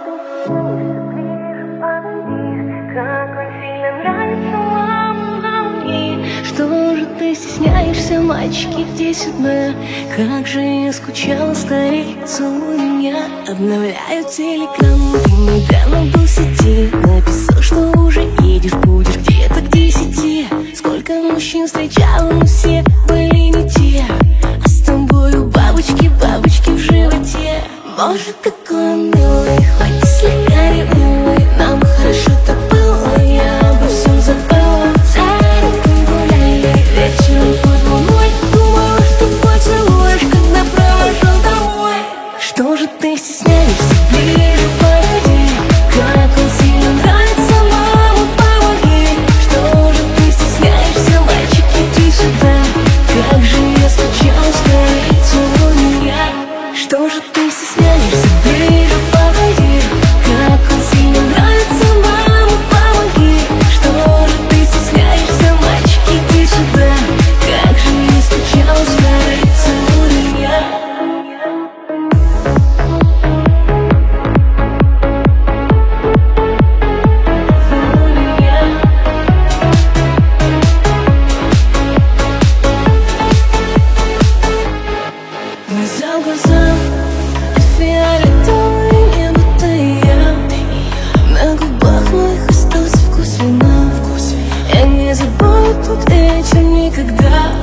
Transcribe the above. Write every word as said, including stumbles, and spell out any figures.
Как он сильно нравится вам мне. Что же ты стесняешься, мальчики, где сюда? Как же я скучала, скорее целуй меня. Обновляю телеграм, ты недавно был в сети. Написал, что уже едешь, будешь где-то к десяти. Сколько мужчин встречала, но все были не те. А с тобою бабочки, бабочки в животе. Боже, какой он милый, хоть и слегка ревнивый. Нам хорошо так было, я обо всем забыла. За рекой гуляли, вечером под луной. Думала, что поцелуешь, когда провожал домой. Что же ты стесняешься, ближе подойди. Как он сильно нравится, мама, помоги. Что же ты стесняешься, мальчик, иди сюда. Как же я скучал, скорее целуй меня. Что же ты стесняешься, ближе подойди. Как он сильно нравится, мама, помоги. Что же ты стесняешься, мальчик, иди сюда. Как же я скучал, скорее целуй меня. Глаза в глаза, фиолетовое небо, ты и я. На губах моих остался вкус вина. Я не забуду тот вечер никогда.